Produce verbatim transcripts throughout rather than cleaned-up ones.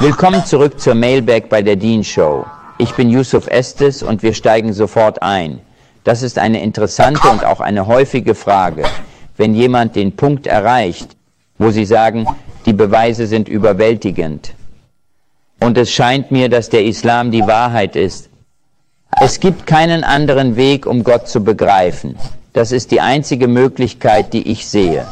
Willkommen zurück zur Mailbag bei der Deen Show. Ich bin Yusuf Estes und wir steigen sofort ein. Das ist eine interessante und auch eine häufige Frage. Wenn jemand den Punkt erreicht, wo Sie sagen, die Beweise sind überwältigend. Und es scheint mir, dass der Islam die Wahrheit ist. Es gibt keinen anderen Weg, um Gott zu begreifen. Das ist die einzige Möglichkeit, die ich sehe.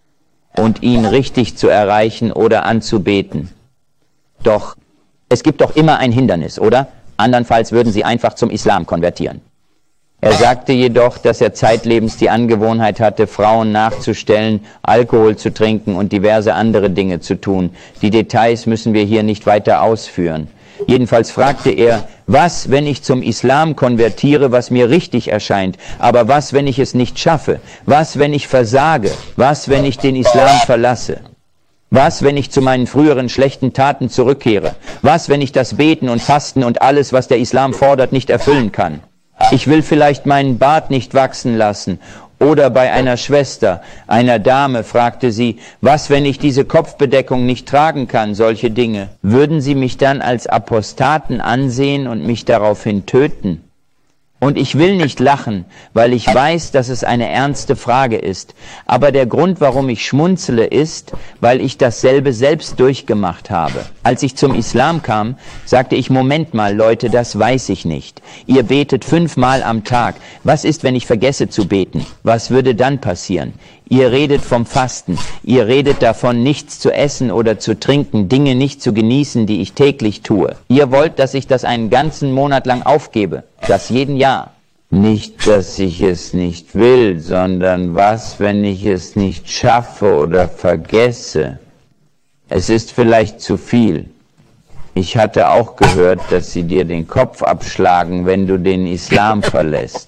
Und ihn richtig zu erreichen oder anzubeten. Doch es gibt doch immer ein Hindernis, oder? Andernfalls würden sie einfach zum Islam konvertieren. Er sagte jedoch, dass er zeitlebens die Angewohnheit hatte, Frauen nachzustellen, Alkohol zu trinken und diverse andere Dinge zu tun. Die Details müssen wir hier nicht weiter ausführen. Jedenfalls fragte er, was, wenn ich zum Islam konvertiere, was mir richtig erscheint, aber was, wenn ich es nicht schaffe? Was, wenn ich versage? Was, wenn ich den Islam verlasse? Was, wenn ich zu meinen früheren schlechten Taten zurückkehre? Was, wenn ich das Beten und Fasten und alles, was der Islam fordert, nicht erfüllen kann? Ich will vielleicht meinen Bart nicht wachsen lassen. Oder bei einer Schwester, einer Dame, fragte sie, was, wenn ich diese Kopfbedeckung nicht tragen kann, solche Dinge? Würden Sie mich dann als Apostaten ansehen und mich daraufhin töten? Und ich will nicht lachen, weil ich weiß, dass es eine ernste Frage ist. Aber der Grund, warum ich schmunzele, ist, weil ich dasselbe selbst durchgemacht habe. Als ich zum Islam kam, sagte ich, Moment mal, Leute, das weiß ich nicht. Ihr betet fünfmal am Tag. Was ist, wenn ich vergesse zu beten? Was würde dann passieren? Ihr redet vom Fasten. Ihr redet davon, nichts zu essen oder zu trinken, Dinge nicht zu genießen, die ich täglich tue. Ihr wollt, dass ich das einen ganzen Monat lang aufgebe. Das jeden Jahr. Nicht, dass ich es nicht will, sondern was, wenn ich es nicht schaffe oder vergesse? Es ist vielleicht zu viel. Ich hatte auch gehört, dass sie dir den Kopf abschlagen, wenn du den Islam verlässt.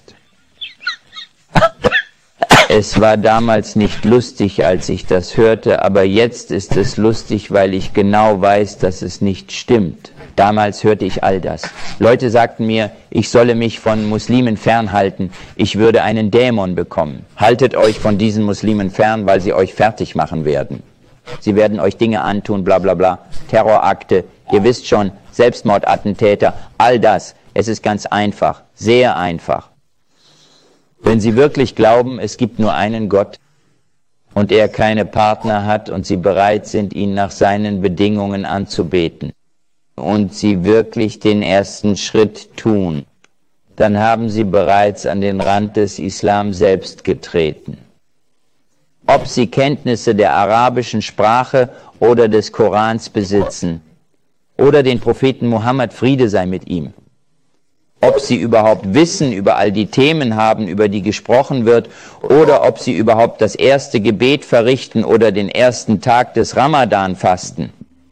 Es war damals nicht lustig, als ich das hörte, aber jetzt ist es lustig, weil ich genau weiß, dass es nicht stimmt. Damals hörte ich all das. Leute sagten mir, ich solle mich von Muslimen fernhalten, ich würde einen Dämon bekommen. Haltet euch von diesen Muslimen fern, weil sie euch fertig machen werden. Sie werden euch Dinge antun, bla bla bla, Terrorakte, ihr wisst schon, Selbstmordattentäter, all das. Es ist ganz einfach, sehr einfach. Wenn Sie wirklich glauben, es gibt nur einen Gott und er keine Partner hat und Sie bereit sind, ihn nach seinen Bedingungen anzubeten und Sie wirklich den ersten Schritt tun, dann haben Sie bereits an den Rand des Islam selbst getreten. Ob Sie Kenntnisse der arabischen Sprache oder des Korans besitzen oder den Propheten Mohammed, Friede sei mit ihm, ob sie überhaupt Wissen über all die Themen haben, über die gesprochen wird, oder ob sie überhaupt das erste Gebet verrichten oder den ersten Tag des Ramadan fasten.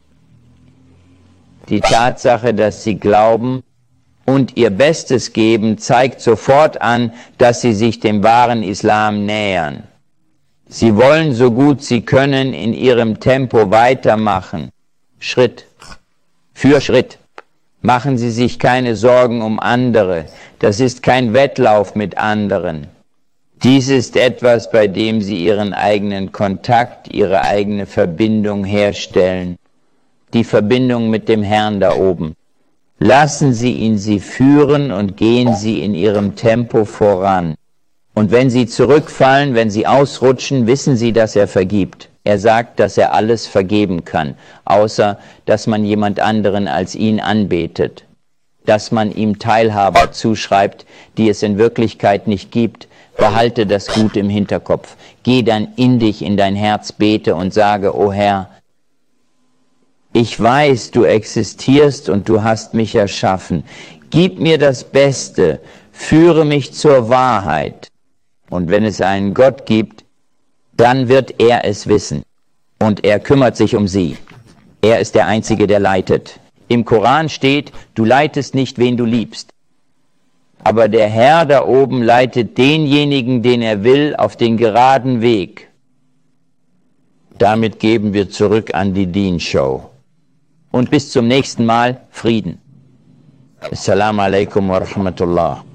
Die Tatsache, dass sie glauben und ihr Bestes geben, zeigt sofort an, dass sie sich dem wahren Islam nähern. Sie wollen so gut sie können in ihrem Tempo weitermachen, Schritt für Schritt. Machen Sie sich keine Sorgen um andere. Das ist kein Wettlauf mit anderen. Dies ist etwas, bei dem Sie Ihren eigenen Kontakt, Ihre eigene Verbindung herstellen. Die Verbindung mit dem Herrn da oben. Lassen Sie ihn Sie führen und gehen Sie in Ihrem Tempo voran. Und wenn Sie zurückfallen, wenn Sie ausrutschen, wissen Sie, dass er vergibt. Er sagt, dass er alles vergeben kann, außer dass man jemand anderen als ihn anbetet, dass man ihm Teilhaber zuschreibt, die es in Wirklichkeit nicht gibt. Behalte das gut im Hinterkopf. Geh dann in dich, in dein Herz, bete und sage, o Herr, ich weiß, du existierst und du hast mich erschaffen. Gib mir das Beste, führe mich zur Wahrheit. Und wenn es einen Gott gibt, dann wird er es wissen. Und er kümmert sich um sie. Er ist der Einzige, der leitet. Im Koran steht, du leitest nicht, wen du liebst. Aber der Herr da oben leitet denjenigen, den er will, auf den geraden Weg. Damit geben wir zurück an die Deen Show. Und bis zum nächsten Mal, Frieden. Assalamu alaikum wa rahmatullah.